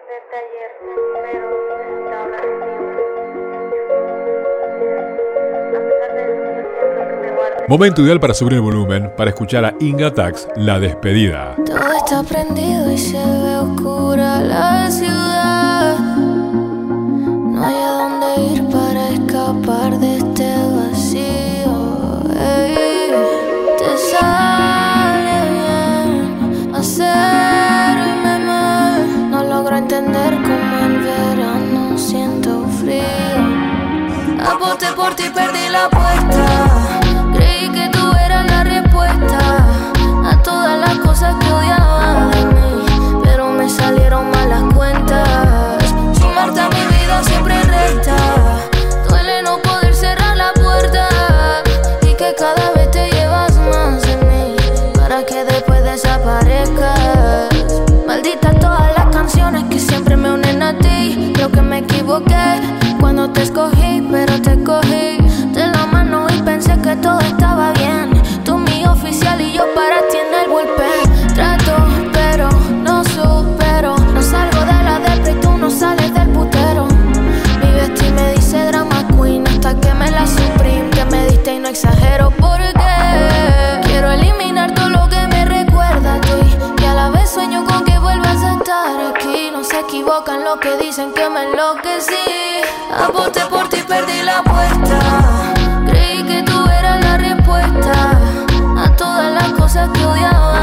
desde ayer, pero necesito hablar contigo. A pesar de eso, yo siento que me guardes. Momento ideal para subir el volumen, para escuchar a Inga Tax, La Despedida. Todo está prendido y se ve oscura la ciudad. No hay a dónde ir para escapar de este vacío. Ey, te sale bien hacerme mal. No logro entender cómo en verano siento frío. Aposté por ti, perdí la apuesta. Creí que tú eras la respuesta a todas las cosas que odiaba de mí, pero me salieron malas cuentas. Sumarte a mi vida siempre resta. Duele no poder cerrar la puerta y que cada vez te llevas más de mí para que después desaparezcas. Malditas todas las canciones que siempre me unen a ti. Creo que me equivoqué cuando te escogí, pero te cogí de la mano y pensé que todo estaba bien. Tú mi oficial y yo para ti en el bullpen. Trato, pero no supero. No salgo de la depre y tú no sales del putero. Mi bestia me dice drama queen hasta que me la Supreme que me diste y no exagero porque quiero eliminar todo lo que me recuerda a ti y a la vez sueño con que vuelvas a estar aquí. No se equivocan los que dicen que me enloquecí. Aposté por ti, perdí la apuesta. Creí que tú eras la respuesta a todas las cosas que odiaba